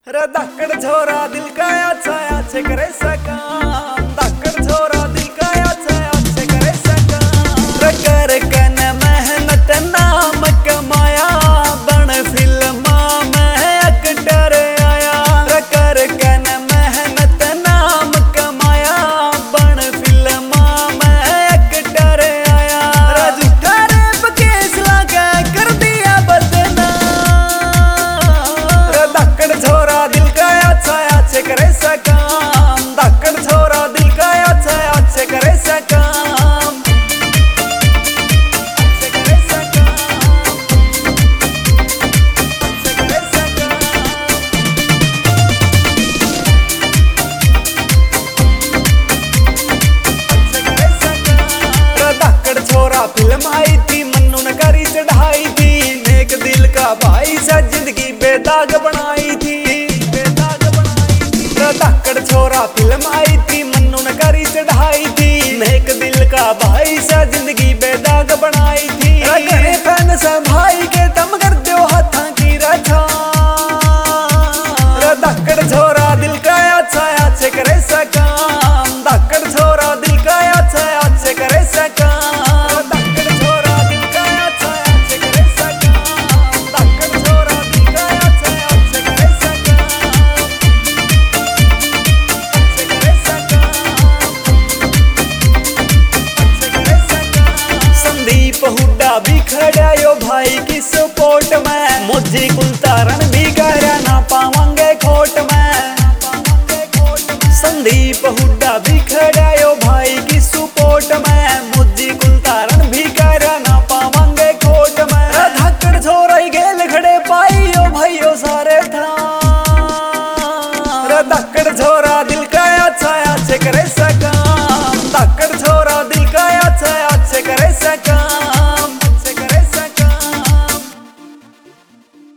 रे धाकड़ छोरा दिल का अच्छे करे सकाम, धाकड़ छोरा दिल का अच्छे करे सकाम। रे कर कन मेहनत नाम कमाया, बन फिल्मा में एक्टर आया। रे कर कन मेहनत नाम कमाया, बन फिल्मा में एक्टर आया। रे झूठा रेप केस लगा कर दिया बदनाम। रे धाकड़ छोरा दिल का अच्छे करे सकाम, धाकड़ छोरा दिल का अच्छे करे सकाम, अच्छे करे सकाम, अच्छे करे सकाम। धाकड़ छोरा फिल्म आई थी, मन्नू ने करी चढ़ाई थी। नेक दिल का भाई सा जिंदगी बेदाग बनाई थी, बेदाग बनाई थी। धाकड़ छोरा फिल्म आई थी, मन्नू ने करी चढ़ाई थी। नेक दिल का भाई सा जिंदगी बेदाग बनाई थी। घरे फैन सा भाई के दम कर दो हाथा की रछा। धाकड़ छोरा दिल का अच्छे करे सकाम, धाकड़ छोरा दिल का अच्छे करे सकाम। धाकड़ छोरा दिल का अच्छे करे सकाम, धाकड़ छोरा दिल का अच्छे करे सकाम, अच्छे करे सकाम, अच्छे करे सकाम। संदीप हुड्डा भी खड़ा यो भाई की सपोर्ट में, मुझे कुलतारण भी करा ना पावांगे खोट में। संदीप हुड्डा भी खड़ा यो भाई की सपोर्ट में, मुझे कुलतारण भी करा ना पावांगे खोट में। धाकड़ छोरा गेल खड़े पाइयो भाइयों सारे था। धाकड़ छोरा दिल का अच्छे करे